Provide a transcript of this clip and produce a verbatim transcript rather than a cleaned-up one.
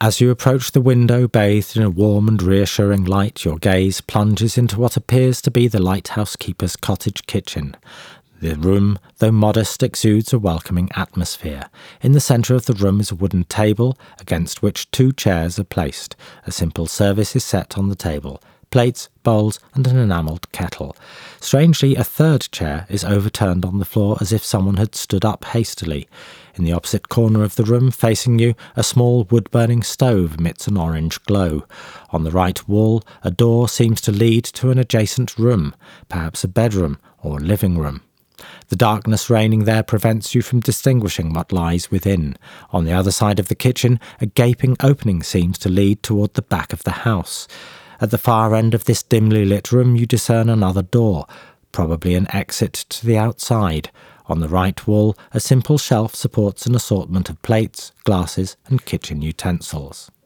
As you approach the window bathed in a warm and reassuring light, your gaze plunges into what appears to be the lighthouse keeper's cottage kitchen. The room, though modest, exudes a welcoming atmosphere. In the centre of the room is a wooden table, against which two chairs are placed. A simple service is set on the table: plates, bowls, and an enamelled kettle. Strangely, a third chair is overturned on the floor as if someone had stood up hastily. In the opposite corner of the room, facing you, a small wood-burning stove emits an orange glow. On the right wall, a door seems to lead to an adjacent room, perhaps a bedroom or living room. The darkness reigning there prevents you from distinguishing what lies within. On the other side of the kitchen, a gaping opening seems to lead toward the back of the house. At the far end of this dimly lit room you discern another door, probably an exit to the outside. On the right wall, a simple shelf supports an assortment of plates, glasses, and kitchen utensils.